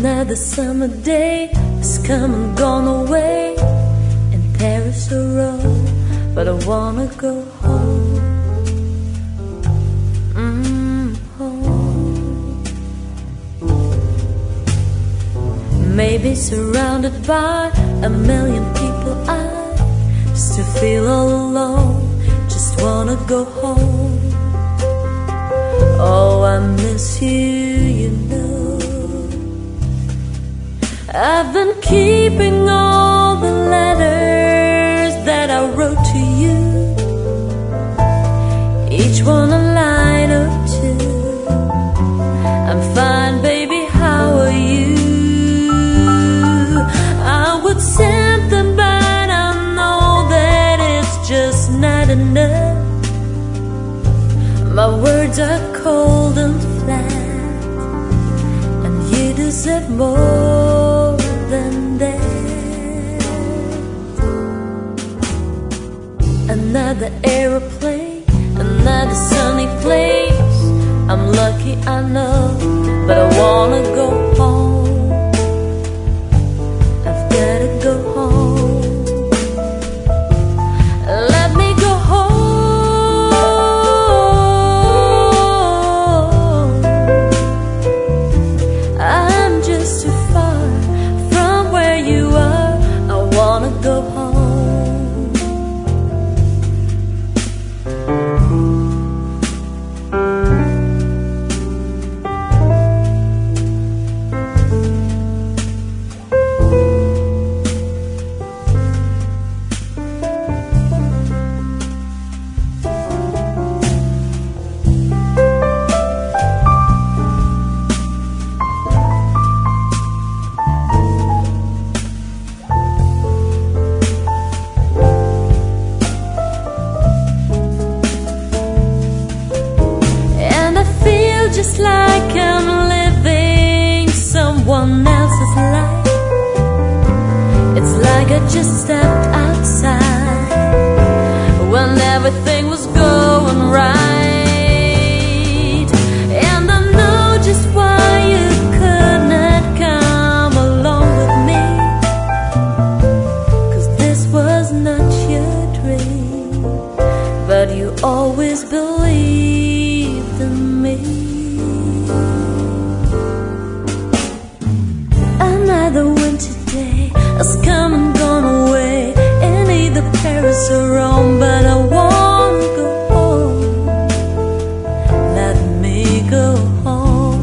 Another summer day has come and gone away, in Paris or Rome, but I wanna go home. Home. Maybe surrounded by a million people, I still feel all alone, just wanna go home. Oh, I miss you, you know. I've been keeping all the letters that I wrote to you, each one a line or two. I'm fine, baby, how are you? I would send them, but I know that it's just not enough. My words are cold and flat, and you deserve more than that. Another aeroplane, another sunny place. I'm lucky, I know, but I wanna go home. I've gotta go home. Let me go home. I'm just too far from where you are. I wanna go home. Just like I'm living someone else's life. It's like I just stepped outside when everything was going right. And I know just why you could not come along with me, 'cause this was not your dream, but you always believed in me. Another winter day has come and gone away, in either Paris or Rome, but I wanna go home. Let me go home.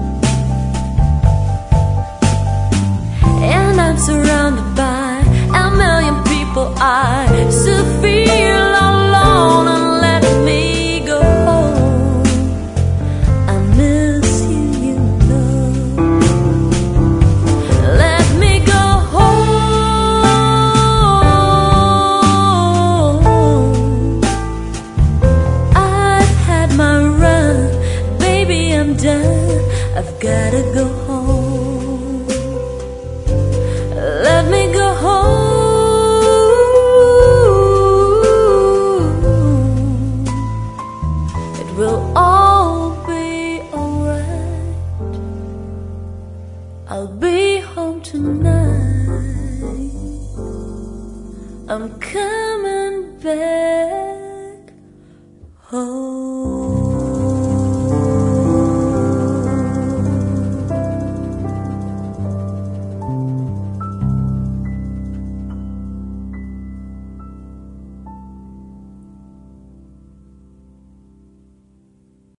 And I'm surrounded by a million people, I still feel alone, and let me go home. I miss you, you know. Let me go home. I've had my run, baby, I'm done. I've gotta go home. Let me go home. It will all be alright. I'll be home tonight. I'm coming back home.